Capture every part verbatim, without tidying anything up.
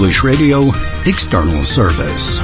Polish Radio External Service.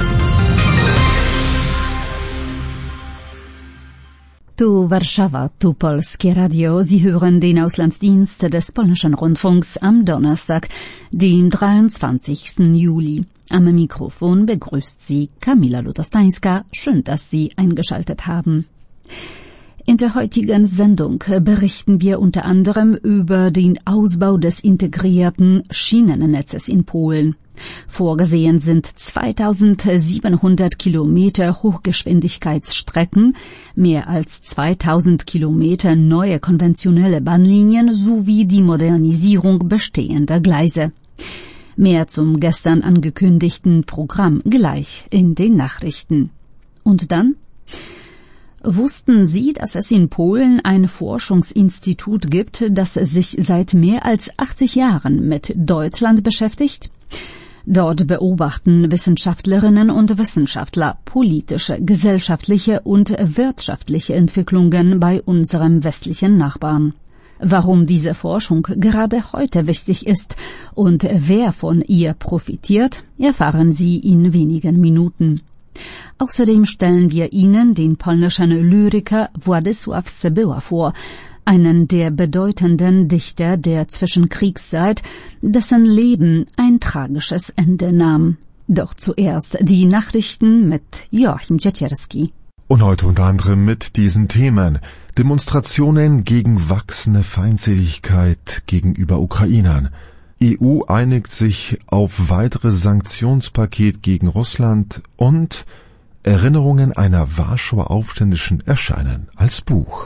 Tu Warszawa, tu Polskie Radio. Sie hören den Auslandsdienst des Polnischen Rundfunks am Donnerstag, dem dreiundzwanzigsten Juli. Am Mikrofon begrüßt Sie Kamila Lutostańska. Schön, dass Sie eingeschaltet haben. In der heutigen Sendung berichten wir unter anderem über den Ausbau des integrierten Schienennetzes in Polen. Vorgesehen sind zweitausendsiebenhundert Kilometer Hochgeschwindigkeitsstrecken, mehr als zweitausend Kilometer neue konventionelle Bahnlinien sowie die Modernisierung bestehender Gleise. Mehr zum gestern angekündigten Programm gleich in den Nachrichten. Und dann? Wussten Sie, dass es in Polen ein Forschungsinstitut gibt, das sich seit mehr als achtzig Jahren mit Deutschland beschäftigt? Dort beobachten Wissenschaftlerinnen und Wissenschaftler politische, gesellschaftliche und wirtschaftliche Entwicklungen bei unserem westlichen Nachbarn. Warum diese Forschung gerade heute wichtig ist und wer von ihr profitiert, erfahren Sie in wenigen Minuten. Außerdem stellen wir Ihnen den polnischen Lyriker Władysław Sebyła vor, einen der bedeutenden Dichter der Zwischenkriegszeit, dessen Leben ein tragisches Ende nahm. Doch zuerst die Nachrichten mit Joachim Ciecierski. Und heute unter anderem mit diesen Themen: Demonstrationen gegen wachsende Feindseligkeit gegenüber Ukrainern. E U einigt sich auf weiteres Sanktionspaket gegen Russland und Erinnerungen einer Warschauer Aufständischen erscheinen als Buch.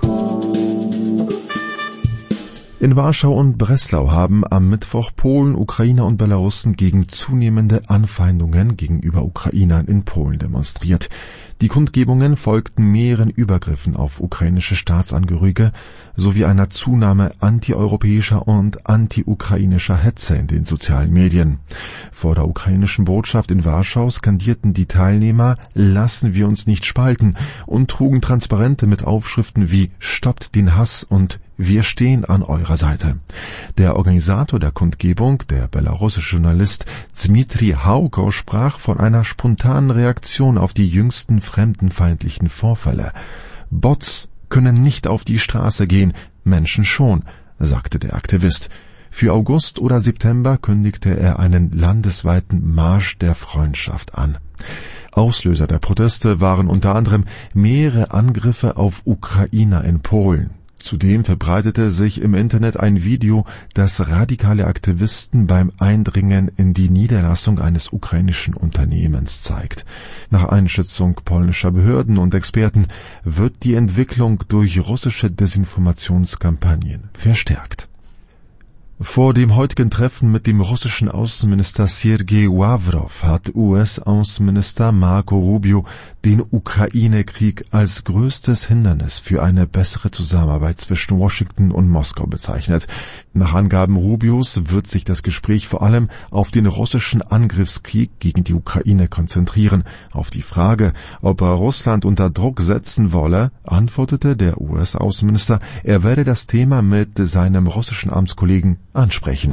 In Warschau und Breslau haben am Mittwoch Polen, Ukrainer und Belarussen gegen zunehmende Anfeindungen gegenüber Ukrainern in Polen demonstriert. Die Kundgebungen folgten mehreren Übergriffen auf ukrainische Staatsangehörige sowie einer Zunahme antieuropäischer und anti-ukrainischer Hetze in den sozialen Medien. Vor der ukrainischen Botschaft in Warschau skandierten die Teilnehmer „Lassen wir uns nicht spalten" und trugen Transparente mit Aufschriften wie „Stoppt den Hass" und „Wir stehen an eurer Seite". Der Organisator der Kundgebung, der belarussische Journalist Dmitri Hauko, sprach von einer spontanen Reaktion auf die jüngsten fremdenfeindlichen Vorfälle. Bots können nicht auf die Straße gehen, Menschen schon, sagte der Aktivist. Für August oder September kündigte er einen landesweiten Marsch der Freundschaft an. Auslöser der Proteste waren unter anderem mehrere Angriffe auf Ukrainer in Polen. Zudem verbreitete sich im Internet ein Video, das radikale Aktivisten beim Eindringen in die Niederlassung eines ukrainischen Unternehmens zeigt. Nach Einschätzung polnischer Behörden und Experten wird die Entwicklung durch russische Desinformationskampagnen verstärkt. Vor dem heutigen Treffen mit dem russischen Außenminister Sergei Ławrow hat U S-Außenminister Marco Rubio den Ukraine-Krieg als größtes Hindernis für eine bessere Zusammenarbeit zwischen Washington und Moskau bezeichnet. Nach Angaben Rubios wird sich das Gespräch vor allem auf den russischen Angriffskrieg gegen die Ukraine konzentrieren. Auf die Frage, ob er Russland unter Druck setzen wolle, antwortete der U S-Außenminister, er werde das Thema mit seinem russischen Amtskollegen ansprechen.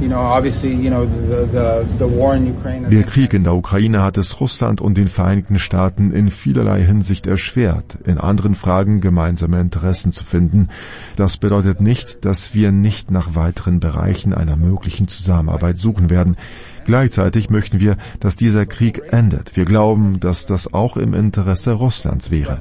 Der Krieg in der Ukraine hat es Russland und den Vereinigten Staaten in vielerlei Hinsicht erschwert, in anderen Fragen gemeinsame Interessen zu finden. Das bedeutet nicht, dass wir nicht nach weiteren Bereichen einer möglichen Zusammenarbeit suchen werden. Gleichzeitig möchten wir, dass dieser Krieg endet. Wir glauben, dass das auch im Interesse Russlands wäre,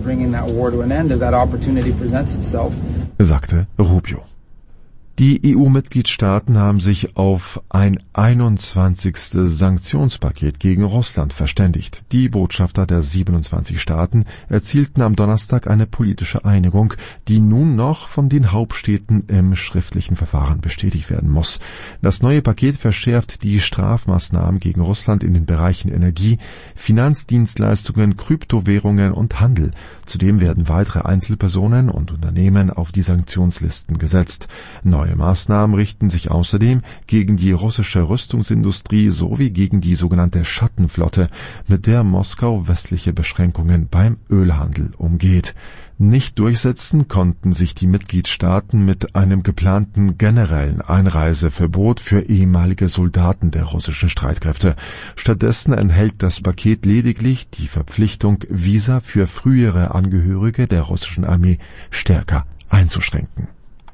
sagte Rubio. Die E U-Mitgliedstaaten haben sich auf ein einundzwanzigstes Sanktionspaket gegen Russland verständigt. Die Botschafter der siebenundzwanzig Staaten erzielten am Donnerstag eine politische Einigung, die nun noch von den Hauptstädten im schriftlichen Verfahren bestätigt werden muss. Das neue Paket verschärft die Strafmaßnahmen gegen Russland in den Bereichen Energie, Finanzdienstleistungen, Kryptowährungen und Handel. Zudem werden weitere Einzelpersonen und Unternehmen auf die Sanktionslisten gesetzt. Neue Maßnahmen richten sich außerdem gegen die russische Rüstungsindustrie sowie gegen die sogenannte Schattenflotte, mit der Moskau westliche Beschränkungen beim Ölhandel umgeht. Nicht durchsetzen konnten sich die Mitgliedstaaten mit einem geplanten generellen Einreiseverbot für ehemalige Soldaten der russischen Streitkräfte. Stattdessen enthält das Paket lediglich die Verpflichtung, Visa für frühere Angehörige der russischen Armee stärker einzuschränken.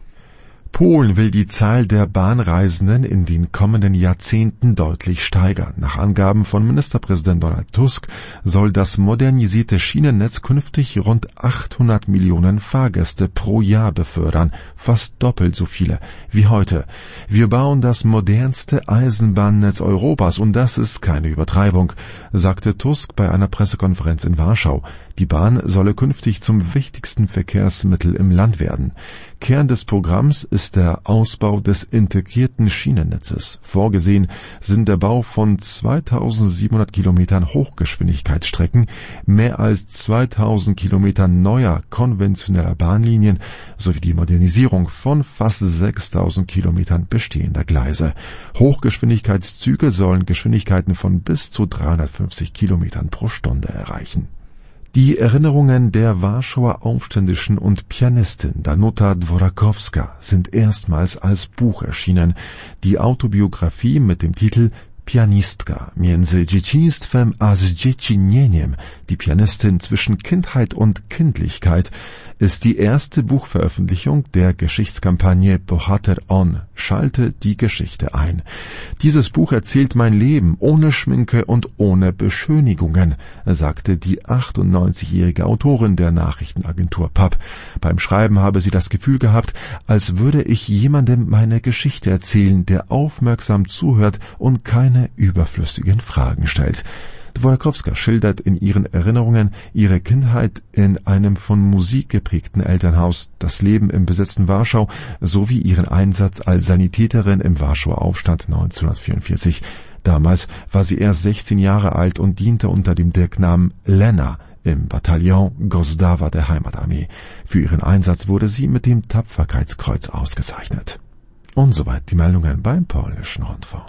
Polen will die Zahl der Bahnreisenden in den kommenden Jahrzehnten deutlich steigern. Nach Angaben von Ministerpräsident Donald Tusk soll das modernisierte Schienennetz künftig rund achthundert Millionen Fahrgäste pro Jahr befördern, fast doppelt so viele wie heute. Wir bauen das modernste Eisenbahnnetz Europas und das ist keine Übertreibung, sagte Tusk bei einer Pressekonferenz in Warschau. Die Bahn solle künftig zum wichtigsten Verkehrsmittel im Land werden. Kern des Programms ist der Ausbau des integrierten Schienennetzes. Vorgesehen sind der Bau von zweitausendsiebenhundert Kilometern Hochgeschwindigkeitsstrecken, mehr als zweitausend Kilometern neuer konventioneller Bahnlinien sowie die Modernisierung von fast sechstausend Kilometern bestehender Gleise. Hochgeschwindigkeitszüge sollen Geschwindigkeiten von bis zu dreihundertfünfzig Kilometern pro Stunde erreichen. Die Erinnerungen der Warschauer Aufständischen und Pianistin Danuta Dworakowska sind erstmals als Buch erschienen. Die Autobiografie mit dem Titel Pianistka między dzieciństwem a zdziecinieniem, die Pianistin zwischen Kindheit und Kindlichkeit, ist die erste Buchveröffentlichung der Geschichtskampagne Bohater On, schalte die Geschichte ein. Dieses Buch erzählt mein Leben ohne Schminke und ohne Beschönigungen, sagte die achtundneunzigjährige Autorin der Nachrichtenagentur P A P. Beim Schreiben habe sie das Gefühl gehabt, als würde ich jemandem meine Geschichte erzählen, der aufmerksam zuhört und keine überflüssigen Fragen stellt. Dworakowska schildert in ihren Erinnerungen ihre Kindheit in einem von Musik geprägten Elternhaus, das Leben im besetzten Warschau sowie ihren Einsatz als Sanitäterin im Warschauer Aufstand neunzehnhundertvierundvierzig. Damals war sie erst sechzehn Jahre alt und diente unter dem Decknamen Lena im Bataillon Gosdawa der Heimatarmee. Für ihren Einsatz wurde sie mit dem Tapferkeitskreuz ausgezeichnet. Und soweit die Meldungen beim Polnischen Rundfunk.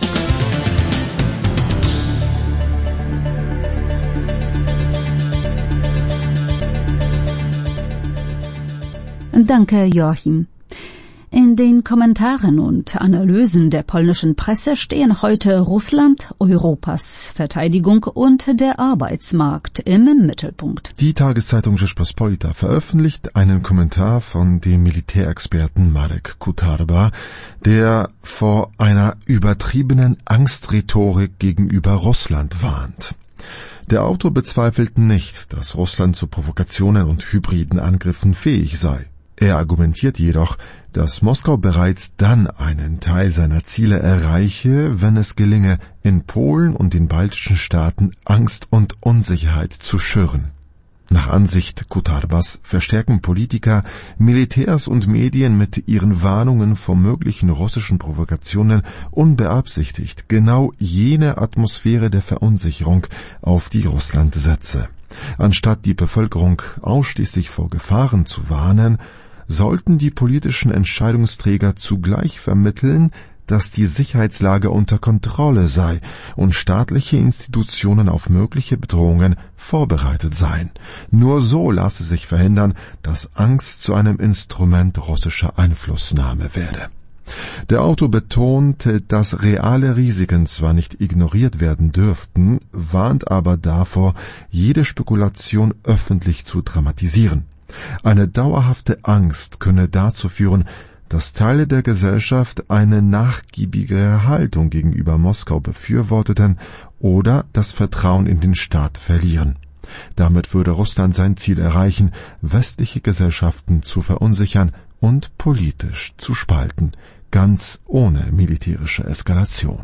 Danke, Joachim. In den Kommentaren und Analysen der polnischen Presse stehen heute Russland, Europas Verteidigung und der Arbeitsmarkt im Mittelpunkt. Die Tageszeitung Rzeczpospolita veröffentlicht einen Kommentar von dem Militärexperten Marek Kutarba, der vor einer übertriebenen Angstrhetorik gegenüber Russland warnt. Der Autor bezweifelt nicht, dass Russland zu Provokationen und hybriden Angriffen fähig sei. Er argumentiert jedoch, dass Moskau bereits dann einen Teil seiner Ziele erreiche, wenn es gelinge, in Polen und den baltischen Staaten Angst und Unsicherheit zu schüren. Nach Ansicht Kutarbas verstärken Politiker, Militärs und Medien mit ihren Warnungen vor möglichen russischen Provokationen unbeabsichtigt genau jene Atmosphäre der Verunsicherung, auf die Russland setze. Anstatt die Bevölkerung ausschließlich vor Gefahren zu warnen, sollten die politischen Entscheidungsträger zugleich vermitteln, dass die Sicherheitslage unter Kontrolle sei und staatliche Institutionen auf mögliche Bedrohungen vorbereitet seien. Nur so lasse sich verhindern, dass Angst zu einem Instrument russischer Einflussnahme werde. Der Autor betonte, dass reale Risiken zwar nicht ignoriert werden dürften, warnt aber davor, jede Spekulation öffentlich zu dramatisieren. Eine dauerhafte Angst könne dazu führen, dass Teile der Gesellschaft eine nachgiebigere Haltung gegenüber Moskau befürworteten oder das Vertrauen in den Staat verlieren. Damit würde Russland sein Ziel erreichen, westliche Gesellschaften zu verunsichern und politisch zu spalten, ganz ohne militärische Eskalation.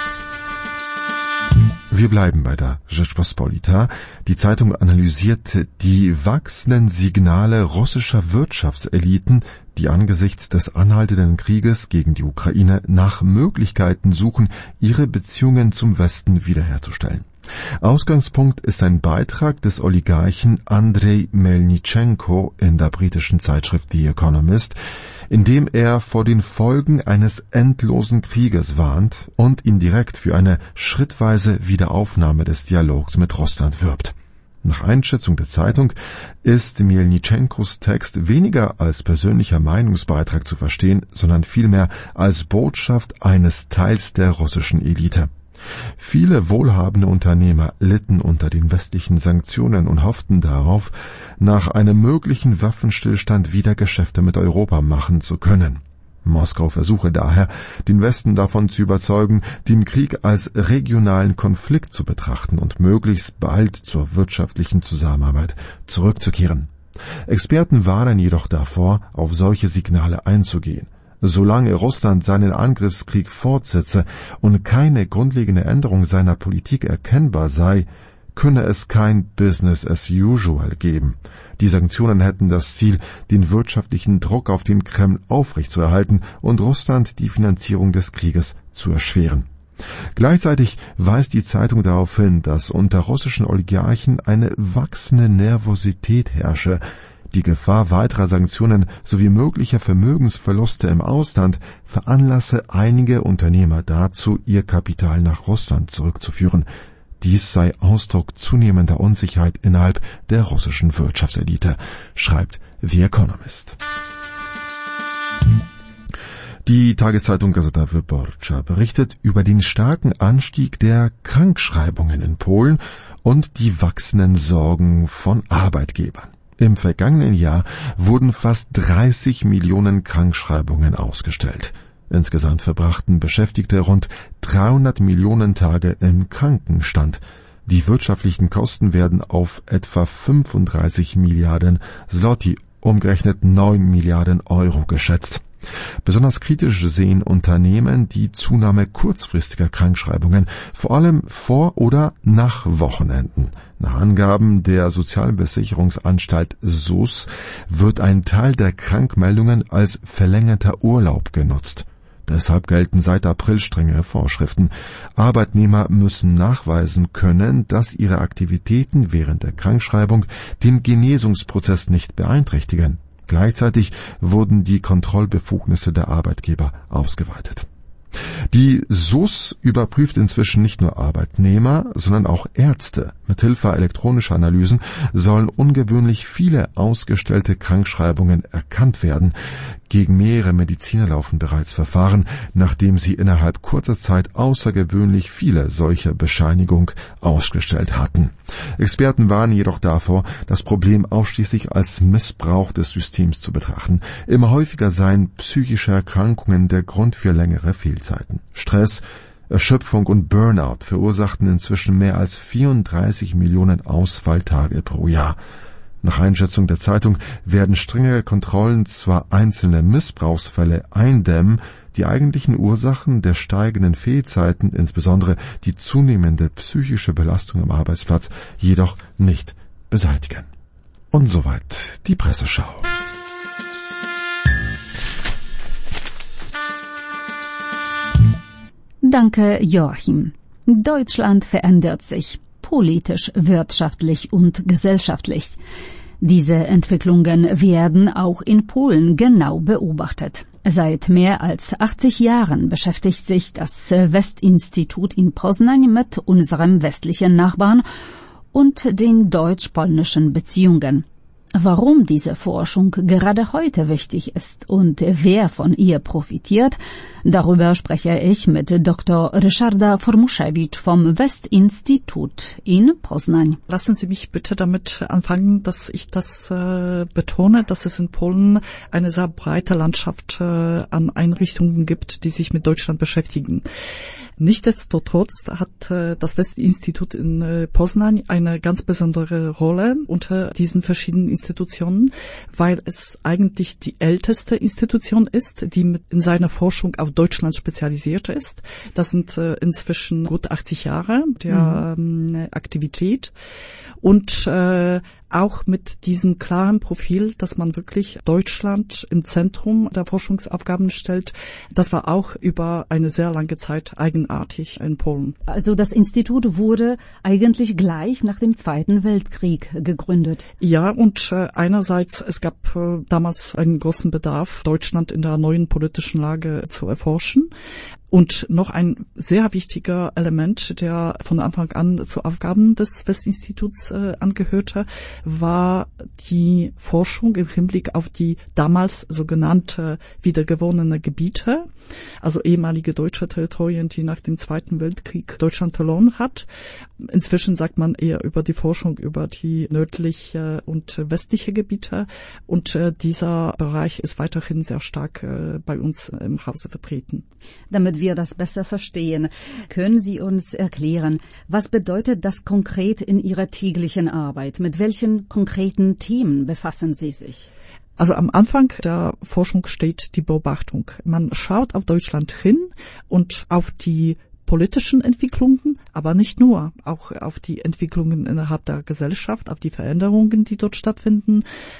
Wir bleiben bei der Rzeczpospolita. Die Zeitung analysierte die wachsenden Signale russischer Wirtschaftseliten, die angesichts des anhaltenden Krieges gegen die Ukraine nach Möglichkeiten suchen, ihre Beziehungen zum Westen wiederherzustellen. Ausgangspunkt ist ein Beitrag des Oligarchen Andrei Melnychenko in der britischen Zeitschrift The Economist, in dem er vor den Folgen eines endlosen Krieges warnt und indirekt für eine schrittweise Wiederaufnahme des Dialogs mit Russland wirbt. Nach Einschätzung der Zeitung ist Mielnitschenkos Text weniger als persönlicher Meinungsbeitrag zu verstehen, sondern vielmehr als Botschaft eines Teils der russischen Elite. Viele wohlhabende Unternehmer litten unter den westlichen Sanktionen und hofften darauf, nach einem möglichen Waffenstillstand wieder Geschäfte mit Europa machen zu können. Moskau versuche daher, den Westen davon zu überzeugen, den Krieg als regionalen Konflikt zu betrachten und möglichst bald zur wirtschaftlichen Zusammenarbeit zurückzukehren. Experten warnen jedoch davor, auf solche Signale einzugehen. Solange Russland seinen Angriffskrieg fortsetze und keine grundlegende Änderung seiner Politik erkennbar sei, könne es kein Business as usual geben. Die Sanktionen hätten das Ziel, den wirtschaftlichen Druck auf den Kreml aufrechtzuerhalten und Russland die Finanzierung des Krieges zu erschweren. Gleichzeitig weist die Zeitung darauf hin, dass unter russischen Oligarchen eine wachsende Nervosität herrsche. Die Gefahr weiterer Sanktionen sowie möglicher Vermögensverluste im Ausland veranlasse einige Unternehmer dazu, ihr Kapital nach Russland zurückzuführen. Dies sei Ausdruck zunehmender Unsicherheit innerhalb der russischen Wirtschaftselite, schreibt The Economist. Die Tageszeitung Gazeta Wyborcza berichtet über den starken Anstieg der Krankschreibungen in Polen und die wachsenden Sorgen von Arbeitgebern. Im vergangenen Jahr wurden fast dreißig Millionen Krankschreibungen ausgestellt. Insgesamt verbrachten Beschäftigte rund dreihundert Millionen Tage im Krankenstand. Die wirtschaftlichen Kosten werden auf etwa fünfunddreißig Milliarden Zloty, umgerechnet neun Milliarden Euro geschätzt. Besonders kritisch sehen Unternehmen die Zunahme kurzfristiger Krankschreibungen, vor allem vor oder nach Wochenenden. Nach Angaben der Sozialversicherungsanstalt S U S wird ein Teil der Krankmeldungen als verlängerter Urlaub genutzt. Deshalb gelten seit April strengere Vorschriften. Arbeitnehmer müssen nachweisen können, dass ihre Aktivitäten während der Krankschreibung den Genesungsprozess nicht beeinträchtigen. Gleichzeitig wurden die Kontrollbefugnisse der Arbeitgeber ausgeweitet. Die S U S überprüft inzwischen nicht nur Arbeitnehmer, sondern auch Ärzte. Mithilfe elektronischer Analysen sollen ungewöhnlich viele ausgestellte Krankschreibungen erkannt werden. Gegen mehrere Mediziner laufen bereits Verfahren, nachdem sie innerhalb kurzer Zeit außergewöhnlich viele solcher Bescheinigungen ausgestellt hatten. Experten warnen jedoch davor, das Problem ausschließlich als Missbrauch des Systems zu betrachten. Immer häufiger seien psychische Erkrankungen der Grund für längere Fehlzeiten. Stress, Erschöpfung und Burnout verursachten inzwischen mehr als vierunddreißig Millionen Ausfalltage pro Jahr. Nach Einschätzung der Zeitung werden strengere Kontrollen zwar einzelne Missbrauchsfälle eindämmen, die eigentlichen Ursachen der steigenden Fehlzeiten, insbesondere die zunehmende psychische Belastung am Arbeitsplatz, jedoch nicht beseitigen. Und soweit die Presseschau. Danke, Joachim. Deutschland verändert sich, politisch, wirtschaftlich und gesellschaftlich. Diese Entwicklungen werden auch in Polen genau beobachtet. Seit mehr als achtzig Jahren beschäftigt sich das Westinstitut in Poznań mit unserem westlichen Nachbarn und den deutsch-polnischen Beziehungen. Warum diese Forschung gerade heute wichtig ist und wer von ihr profitiert, darüber spreche ich mit Doktor Ryszarda Formuszewicz vom Westinstitut in Poznań. Lassen Sie mich bitte damit anfangen, dass ich das äh, betone, dass es in Polen eine sehr breite Landschaft äh, an Einrichtungen gibt, die sich mit Deutschland beschäftigen. Nichtsdestotrotz hat äh, das Westinstitut in äh, Poznań eine ganz besondere Rolle unter diesen verschiedenen Institutionen, weil es eigentlich die älteste Institution ist, die mit in seiner Forschung auf Deutschland spezialisiert ist. Das sind äh, inzwischen gut achtzig Jahre der mhm. ähm, Aktivität und äh, auch mit diesem klaren Profil, dass man wirklich Deutschland im Zentrum der Forschungsaufgaben stellt. Das war auch über eine sehr lange Zeit eigenartig in Polen. Also das Institut wurde eigentlich gleich nach dem Zweiten Weltkrieg gegründet. Ja, und äh, einerseits, es gab äh, damals einen großen Bedarf, Deutschland in der neuen politischen Lage zu erforschen. Und noch ein sehr wichtiger Element, der von Anfang an zu Aufgaben des Westinstituts äh, angehörte, war die Forschung im Hinblick auf die damals sogenannte wiedergewonnene Gebiete, also ehemalige deutsche Territorien, die nach dem Zweiten Weltkrieg Deutschland verloren hat. Inzwischen sagt man eher über die Forschung über die nördliche und westliche Gebiete. Und äh, dieser Bereich ist weiterhin sehr stark äh, bei uns im Hause vertreten. Damit wir das besser verstehen, können Sie uns erklären, was bedeutet das konkret in Ihrer täglichen Arbeit? Mit welchen konkreten Themen befassen Sie sich? Also am Anfang der Forschung steht die Beobachtung. Man schaut auf Deutschland hin und auf die politischen Entwicklungen, aber nicht nur, auch auf die Entwicklungen innerhalb der Gesellschaft, auf die Veränderungen, die dort stattfinden,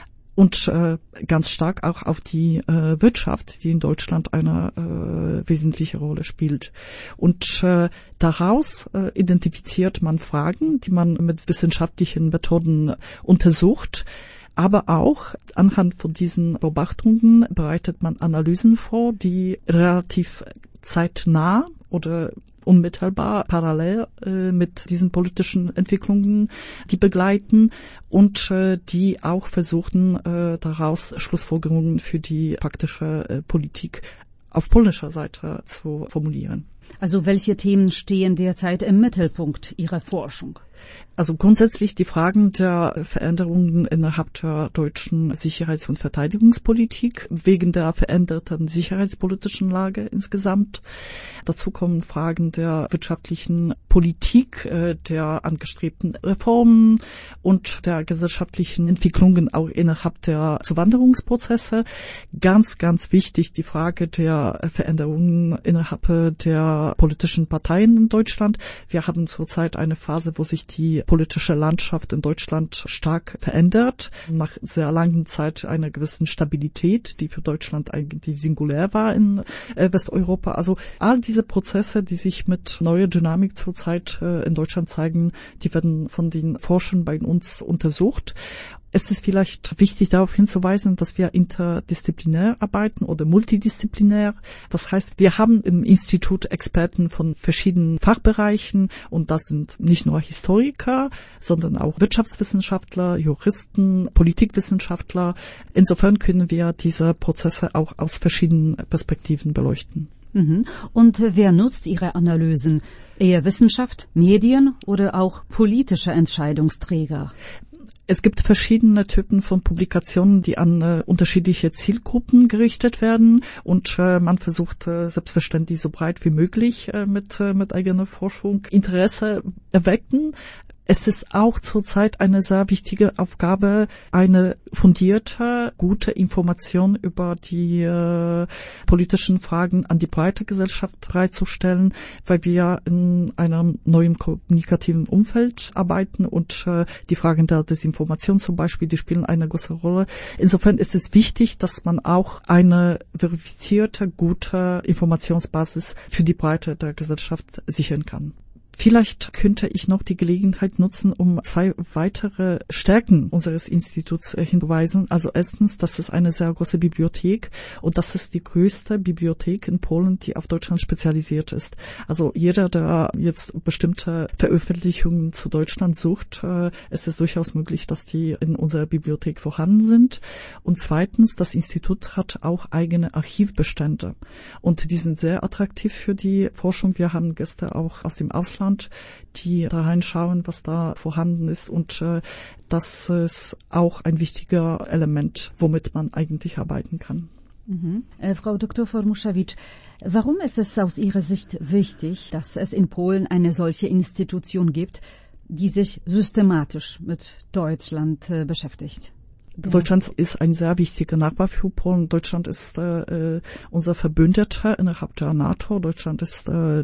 und äh, ganz stark auch auf die äh, Wirtschaft, die in Deutschland eine äh, wesentliche Rolle spielt. Und äh, daraus äh, identifiziert man Fragen, die man mit wissenschaftlichen Methoden untersucht. Aber auch anhand von diesen Beobachtungen bereitet man Analysen vor, die relativ zeitnah oder unmittelbar parallel äh, mit diesen politischen Entwicklungen die begleiten und äh, die auch versuchen, äh, daraus Schlussfolgerungen für die praktische äh, Politik auf polnischer Seite zu formulieren. Also welche Themen stehen derzeit im Mittelpunkt Ihrer Forschung? Also grundsätzlich die Fragen der Veränderungen innerhalb der deutschen Sicherheits- und Verteidigungspolitik wegen der veränderten sicherheitspolitischen Lage insgesamt. Dazu kommen Fragen der wirtschaftlichen Politik, der angestrebten Reformen und der gesellschaftlichen Entwicklungen auch innerhalb der Zuwanderungsprozesse. Ganz, ganz wichtig die Frage der Veränderungen innerhalb der politischen Parteien in Deutschland. Wir haben zurzeit eine Phase, wo sich die politische Landschaft in Deutschland stark verändert. Nach sehr langer Zeit einer gewissen Stabilität, die für Deutschland eigentlich singulär war in äh, Westeuropa. Also all diese Prozesse, die sich mit neuer Dynamik zurzeit äh, in Deutschland zeigen, die werden von den Forschern bei uns untersucht. Es ist vielleicht wichtig, darauf hinzuweisen, dass wir interdisziplinär arbeiten oder multidisziplinär. Das heißt, wir haben im Institut Experten von verschiedenen Fachbereichen und das sind nicht nur Historiker, sondern auch Wirtschaftswissenschaftler, Juristen, Politikwissenschaftler. Insofern können wir diese Prozesse auch aus verschiedenen Perspektiven beleuchten. Mhm. Und wer nutzt Ihre Analysen? Eher Wissenschaft, Medien oder auch politische Entscheidungsträger? Es gibt verschiedene Typen von Publikationen, die an äh, unterschiedliche Zielgruppen gerichtet werden und äh, man versucht äh, selbstverständlich so breit wie möglich äh, mit äh, mit eigener Forschung Interesse erwecken. Es ist auch zurzeit eine sehr wichtige Aufgabe, eine fundierte, gute Information über die äh, politischen Fragen an die breite Gesellschaft bereitzustellen, weil wir in einem neuen kommunikativen Umfeld arbeiten und äh, die Fragen der Desinformation zum Beispiel, die spielen eine große Rolle. Insofern ist es wichtig, dass man auch eine verifizierte, gute Informationsbasis für die Breite der Gesellschaft sichern kann. Vielleicht könnte ich noch die Gelegenheit nutzen, um zwei weitere Stärken unseres Instituts hinzuweisen. Also erstens, das ist eine sehr große Bibliothek und das ist die größte Bibliothek in Polen, die auf Deutschland spezialisiert ist. Also jeder, der jetzt bestimmte Veröffentlichungen zu Deutschland sucht, äh, es ist durchaus möglich, dass die in unserer Bibliothek vorhanden sind. Und zweitens, das Institut hat auch eigene Archivbestände und die sind sehr attraktiv für die Forschung. Wir haben Gäste auch aus dem Ausland, die da reinschauen, was da vorhanden ist und äh, das ist auch ein wichtiger Element, womit man eigentlich arbeiten kann. Mhm. Äh, Frau Doktor Formuszewicz, warum ist es aus Ihrer Sicht wichtig, dass es in Polen eine solche Institution gibt, die sich systematisch mit Deutschland äh, beschäftigt? Ja. Deutschland ist ein sehr wichtiger Nachbar für Polen. Deutschland ist äh, unser Verbündeter innerhalb der NATO. Deutschland ist äh,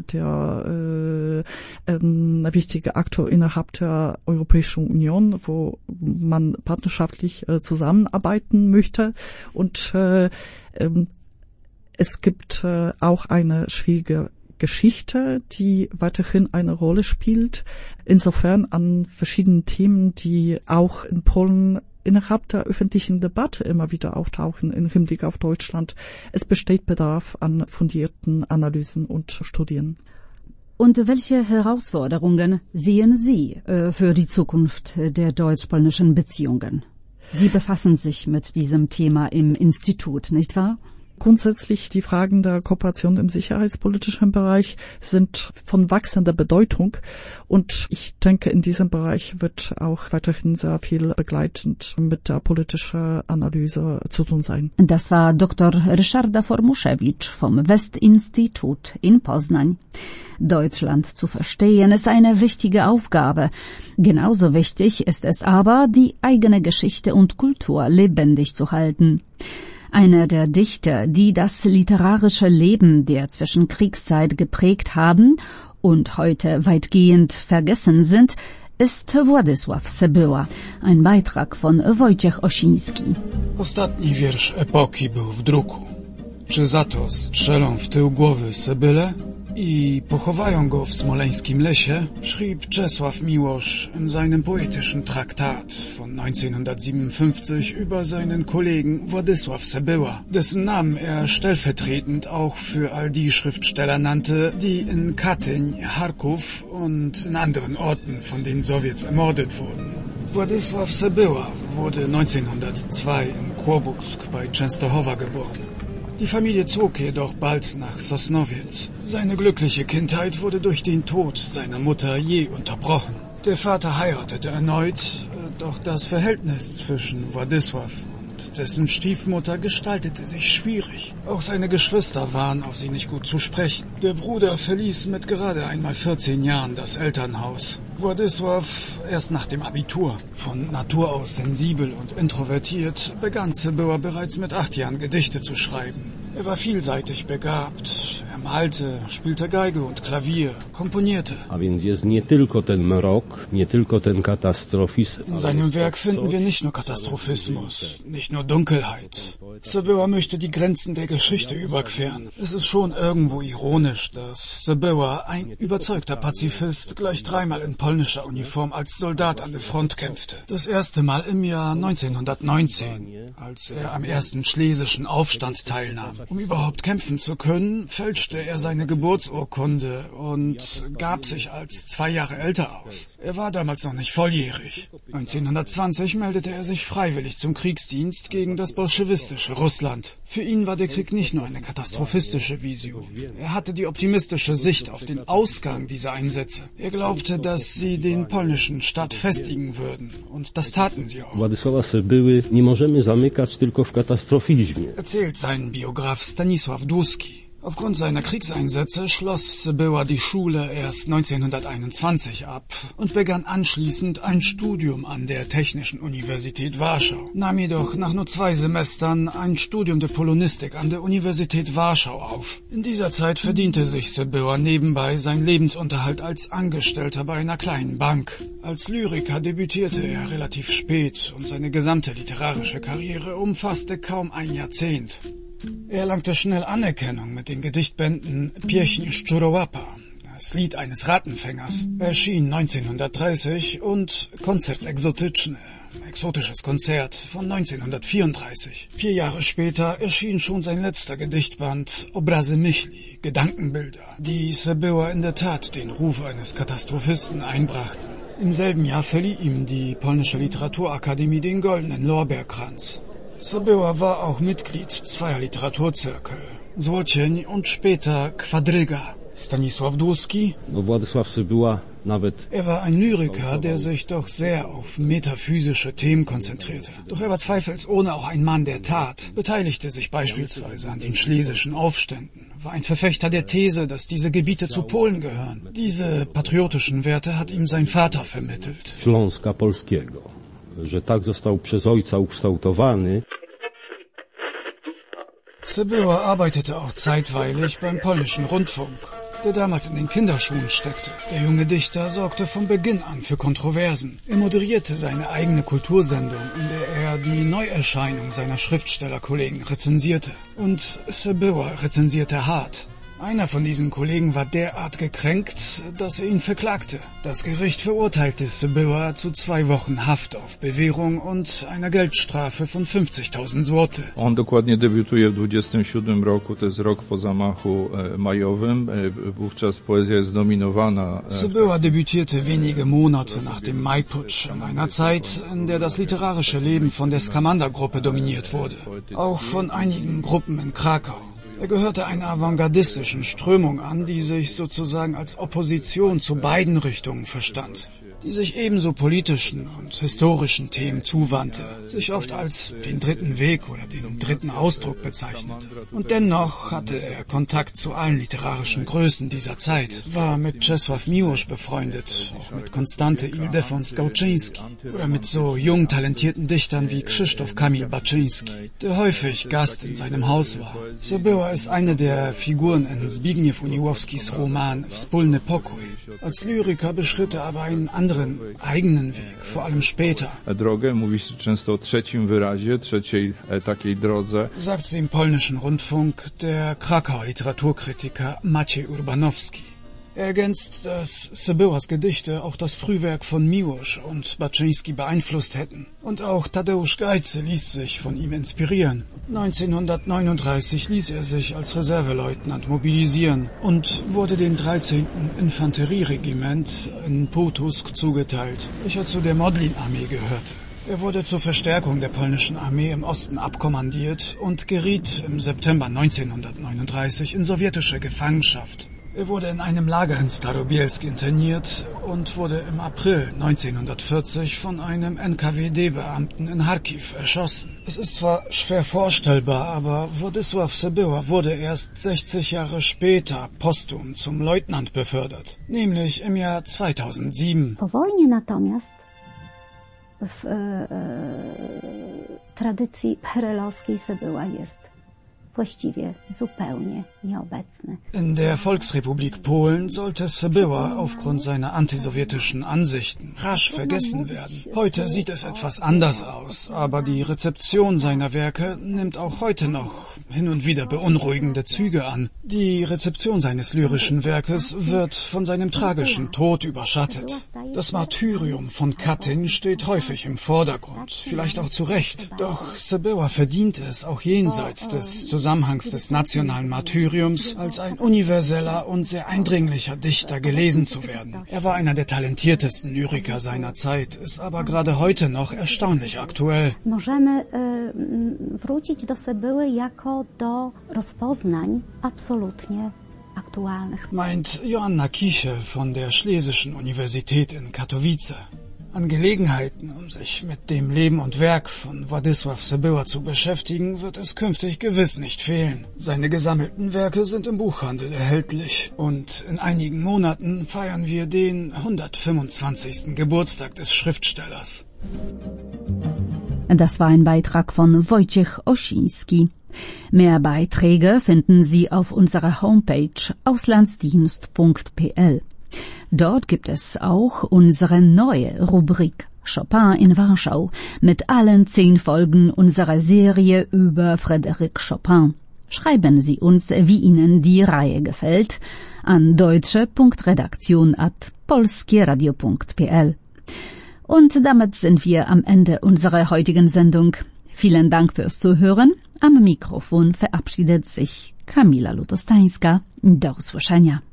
der äh, ähm, wichtige Aktor innerhalb der Europäischen Union, wo man partnerschaftlich äh, zusammenarbeiten möchte. Und äh, ähm, es gibt äh, auch eine schwierige Geschichte, die weiterhin eine Rolle spielt. Insofern an verschiedenen Themen, die auch in Polen innerhalb der öffentlichen Debatte immer wieder auftauchen im Hinblick auf Deutschland. Es besteht Bedarf an fundierten Analysen und Studien. Und welche Herausforderungen sehen Sie äh, für die Zukunft der deutsch-polnischen Beziehungen? Sie befassen sich mit diesem Thema im Institut, nicht wahr? Grundsätzlich die Fragen der Kooperation im sicherheitspolitischen Bereich sind von wachsender Bedeutung und ich denke, in diesem Bereich wird auch weiterhin sehr viel begleitend mit der politischen Analyse zu tun sein. Das war Doktor Ryszarda Formuszewicz vom Westinstytut in Poznań. Deutschland zu verstehen ist eine wichtige Aufgabe. Genauso wichtig ist es aber, die eigene Geschichte und Kultur lebendig zu halten. Einer der Dichter, die das literarische Leben der Zwischenkriegszeit geprägt haben und heute weitgehend vergessen sind, ist Władysław Sebyła. Ein Beitrag von Wojciech Osiński. Ostatni wiersz epoki był w druku. Czy za to strzelą w tył głowy Sebyle i pochowają go w smoleńskim lesie, schrieb Czesław Miłosz in seinem poetischen Traktat von neunzehnhundertsiebenundfünfzig über seinen Kollegen Władysław Sebyła, dessen Namen er stellvertretend auch für all die Schriftsteller nannte, die in Katyń, Charków und in anderen Orten von den Sowjets ermordet wurden. Władysław Sebyła wurde neunzehnhundertzwei in Kłobuck bei Częstochowa geboren. Die Familie zog jedoch bald nach Sosnowiec. Seine glückliche Kindheit wurde durch den Tod seiner Mutter jäh unterbrochen. Der Vater heiratete erneut, doch das Verhältnis zwischen Władysław und dessen Stiefmutter gestaltete sich schwierig. Auch seine Geschwister waren auf sie nicht gut zu sprechen. Der Bruder verließ mit gerade einmal vierzehn Jahren das Elternhaus. Władysław erst nach dem Abitur. Von Natur aus sensibel und introvertiert, begann Sebyła bereits mit acht Jahren Gedichte zu schreiben. Er war vielseitig begabt. Er malte, spielte Geige und Klavier, komponierte. A więc jest nie tylko ten mrok, nie tylko ten Katastrophizm. In seinem Werk finden wir nicht nur Katastrophismus, nicht nur Dunkelheit. Sebyła möchte die Grenzen der Geschichte überqueren. Es ist schon irgendwo ironisch, dass Sebyła, ein überzeugter Pazifist, gleich dreimal in polnischer Uniform als Soldat an der Front kämpfte. Das erste Mal im Jahr neunzehnhundertneunzehn, als er am ersten schlesischen Aufstand teilnahm. Um überhaupt kämpfen zu können, fälschte er seine Geburtsurkunde und gab sich als zwei Jahre älter aus. Er war damals noch nicht volljährig. neunzehnhundertzwanzig meldete er sich freiwillig zum Kriegsdienst gegen das bolschewistische Russland. Für ihn war der Krieg nicht nur eine katastrophistische Vision. Er hatte die optimistische Sicht auf den Ausgang dieser Einsätze. Er glaubte, dass sie den polnischen Staat festigen würden. Und das taten sie auch. Władysława Sebyły nie możemy zamykać tylko w katastrofizmie. Erzählt sein Biograf Stanisław Dłuski. Aufgrund seiner Kriegseinsätze schloss Sebyła die Schule erst neunzehnhunderteinundzwanzig ab und begann anschließend ein Studium an der Technischen Universität Warschau, nahm jedoch nach nur zwei Semestern ein Studium der Polonistik an der Universität Warschau auf. In dieser Zeit verdiente sich Sebyła nebenbei seinen Lebensunterhalt als Angestellter bei einer kleinen Bank. Als Lyriker debütierte er relativ spät und seine gesamte literarische Karriere umfasste kaum ein Jahrzehnt. Er erlangte schnell Anerkennung mit den Gedichtbänden Pieśń Szczurołapa, das Lied eines Rattenfängers, erschien neunzehnhundertdreißig und Koncert Egzotyczny, exotisches Konzert von neunzehnhundertvierunddreißig. Vier Jahre später erschien schon sein letzter Gedichtband Obrazy myśli, Gedankenbilder, die Sebyła in der Tat den Ruf eines Katastrophisten einbrachten. Im selben Jahr verlieh ihm die polnische Literaturakademie den Goldenen Lorbeerkranz. Sebyła war auch Mitglied zweier Literaturzirkel, Złocień und später Quadryga. Stanisław Dłuski, No Władysław Sebyła nawet... Er war ein Lyriker, der sich doch sehr auf metaphysische Themen konzentrierte. Doch er war zweifelsohne auch ein Mann der Tat, beteiligte sich beispielsweise an den schlesischen Aufständen, war ein Verfechter der These, dass diese Gebiete zu Polen gehören. Diese patriotischen Werte hat ihm sein Vater vermittelt. Śląska polskiego, że tak został przez ojca ukształtowany. Sebyła arbeitete auch zeitweilig beim polnischen Rundfunk, der damals in den Kinderschuhen steckte. Der junge Dichter sorgte von Beginn an für Kontroversen. Er moderierte seine eigene Kultursendung, in der er die Neuerscheinung seiner Schriftstellerkollegen rezensierte. Und Sebyła rezensierte hart. Einer von diesen Kollegen war derart gekränkt, dass er ihn verklagte. Das Gericht verurteilte Sybyła zu zwei Wochen Haft auf Bewährung und einer Geldstrafe von fünfzigtausend Złote. On dokładnie debiutuje w dwudziestym siódmym roku, to jest rok po zamachu e, majowym. E, wówczas poezja jest nominowana. E, Sybyła debütierte wenige Monate nach dem Maiputsch, in einer Zeit, in der das literarische Leben von der Skamander-Gruppe dominiert wurde. Auch von einigen Gruppen in Krakau. Er gehörte einer avantgardistischen Strömung an, die sich sozusagen als Opposition zu beiden Richtungen verstand, die sich ebenso politischen und historischen Themen zuwandte, sich oft als den dritten Weg oder den dritten Ausdruck bezeichnete. Und dennoch hatte er Kontakt zu allen literarischen Größen dieser Zeit, war mit Czesław Miłosz befreundet, auch mit Konstante Ildefons Gałczyński oder mit so jung talentierten Dichtern wie Krzysztof Kamil Baczyński, der häufig Gast in seinem Haus war. Sybyła ist eine der Figuren in Zbigniew Uniłowskis Roman Wspólny Pokój. Als Lyriker beschritt er aber einen anderen, eigenen Weg, vor allem später. Drogę mówi się często o trzecim wyrazie, trzeciej e, takiej drodze. Sagt dem polnischen Rundfunk der Krakauer Literaturkritiker Maciej Urbanowski. Er ergänzt, dass Sybyłas Gedichte auch das Frühwerk von Miłosz und Baczyński beeinflusst hätten. Und auch Tadeusz Gajcy ließ sich von ihm inspirieren. neunzehnhundertneununddreißig ließ er sich als Reserveleutnant mobilisieren und wurde dem dreizehnten Infanterieregiment in Putusk zugeteilt, welcher zu der Modlin-Armee gehörte. Er wurde zur Verstärkung der polnischen Armee im Osten abkommandiert und geriet im September neunzehnhundertneununddreißig in sowjetische Gefangenschaft. Er wurde in einem Lager in Starobielsk interniert und wurde im April neunzehnhundertvierzig von einem N K W D-Beamten in Charkiw erschossen. Es ist zwar schwer vorstellbar, aber Władysław Sybyła wurde erst sechzig Jahre später posthum zum Leutnant befördert, nämlich im Jahr zweitausendsieben. Po wojnie natomiast w e, tradycji perelowskiej Sybyła jest właściwie zupełnie nieobecny. In der Volksrepublik Polen sollte Sybyła aufgrund seiner antisowjetischen Ansichten rasch vergessen werden. Heute sieht es etwas anders aus, aber die Rezeption seiner Werke nimmt auch heute noch hin und wieder beunruhigende Züge an. Die Rezeption seines lyrischen Werkes wird von seinem tragischen Tod überschattet. Das Martyrium von Katyn steht häufig im Vordergrund, vielleicht auch zu Recht. Doch Sybyła verdient es auch jenseits des Zusammenhangs des nationalen Martyriums als ein universeller und sehr eindringlicher Dichter gelesen zu werden. Er war einer der talentiertesten Lyriker seiner Zeit, ist aber gerade heute noch erstaunlich aktuell. Możemy y, wrócić do Sybyły jako do rozpoznań absolutnie aktualnych. Meint Joanna Kiche von der Schlesischen Universität in Katowice. An Gelegenheiten, um sich mit dem Leben und Werk von Władysław Sybyła zu beschäftigen, wird es künftig gewiss nicht fehlen. Seine gesammelten Werke sind im Buchhandel erhältlich und in einigen Monaten feiern wir den hundertfünfundzwanzigsten Geburtstag des Schriftstellers. Das war ein Beitrag von Wojciech Osiński. Mehr Beiträge finden Sie auf unserer Homepage auslandsdienst punkt p l. Dort gibt es auch unsere neue Rubrik Chopin in Warschau mit allen zehn Folgen unserer Serie über Frédéric Chopin. Schreiben Sie uns, wie Ihnen die Reihe gefällt, an deutsche punkt redaktion at polskieradio punkt p l. Und damit sind wir am Ende unserer heutigen Sendung. Vielen Dank fürs Zuhören. Am Mikrofon verabschiedet sich Kamila Lutostańska. Do usłyszenia.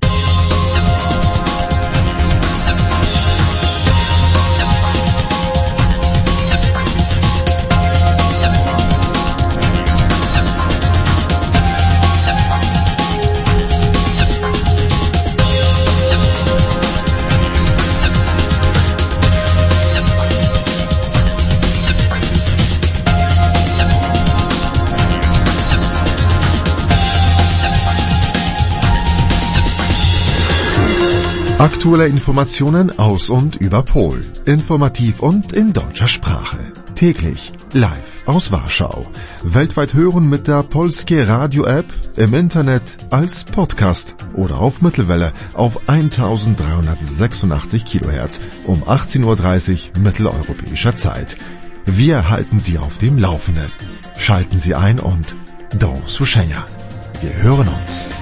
Aktuelle Informationen aus und über Polen. Informativ und in deutscher Sprache. Täglich live aus Warschau. Weltweit hören mit der Polskie Radio App, im Internet, als Podcast oder auf Mittelwelle auf eintausenddreihundertsechsundachtzig Kilohertz um achtzehn Uhr dreißig mitteleuropäischer Zeit. Wir halten Sie auf dem Laufenden. Schalten Sie ein und do usłyszenia. Wir hören uns.